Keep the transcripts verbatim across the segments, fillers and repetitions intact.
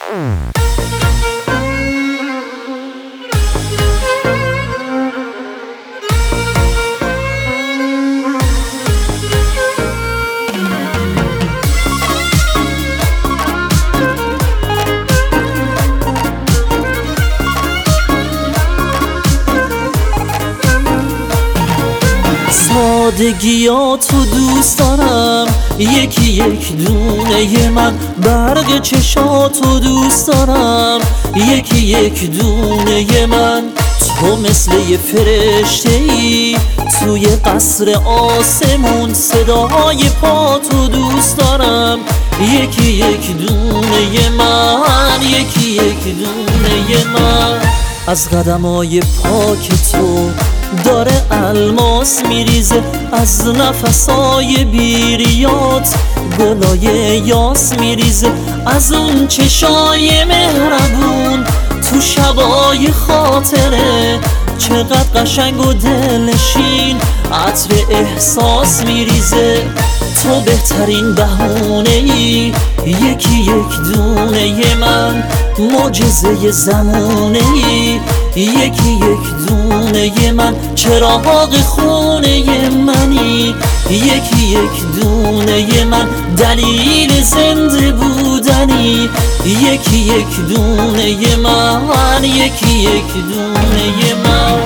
سادگیاتو دوست دارم، یکی یک دونه من. برق چشاتو دوست دارم، یکی یک دونه من. تو مثل یه فرشته ای توی قصر آسمون. صداهای پاتو دوست دارم، یکی یک دونه من، یکی یک دونه من. از قدمای پاک تو داره الماس میریزه، از نفسای بیریات گلای یاس میریزه. از اون چشای مهربون تو شبای خاطره، چقدر قشنگ و دلنشین عطر احساس میریزه. تو بهترین بهونه ای، یکی یک دونه من. معجزه زمونه ای، یکی یک دونه من. چراغ خونه منی، یکی یک دونه من. دلیل زنده بودنی، یکی یک دونه من، یکی یک دونه من.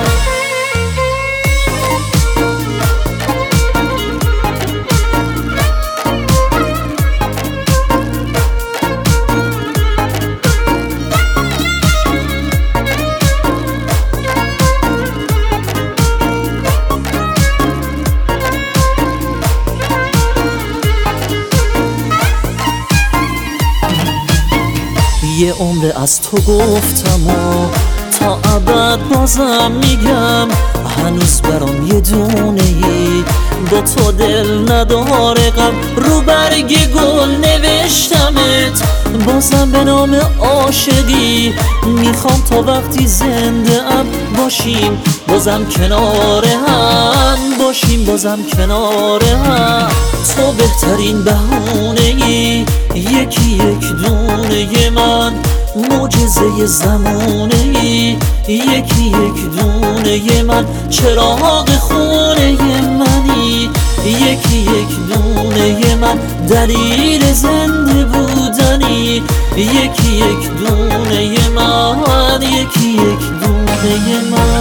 یه عمر از تو گفتم و تا ابد بازم میگم، هنوز برام یه دونه ای با تو دل نداره غم. رو برگ گل نوشتمت بازم به نام عاشقی، میخوام تا وقتی زنده ام باشیم بازم کنار هم، باشیم بازم کنار هم. تو بهترین بهونه ای، یکی یک دونه من. معجزه زمونه ای، یکی یک دونه من. چراغ خونه منی، یکی یک دونه من. دلیل زنده بودنی، یکی یک دونه من، یکی یک دونه من.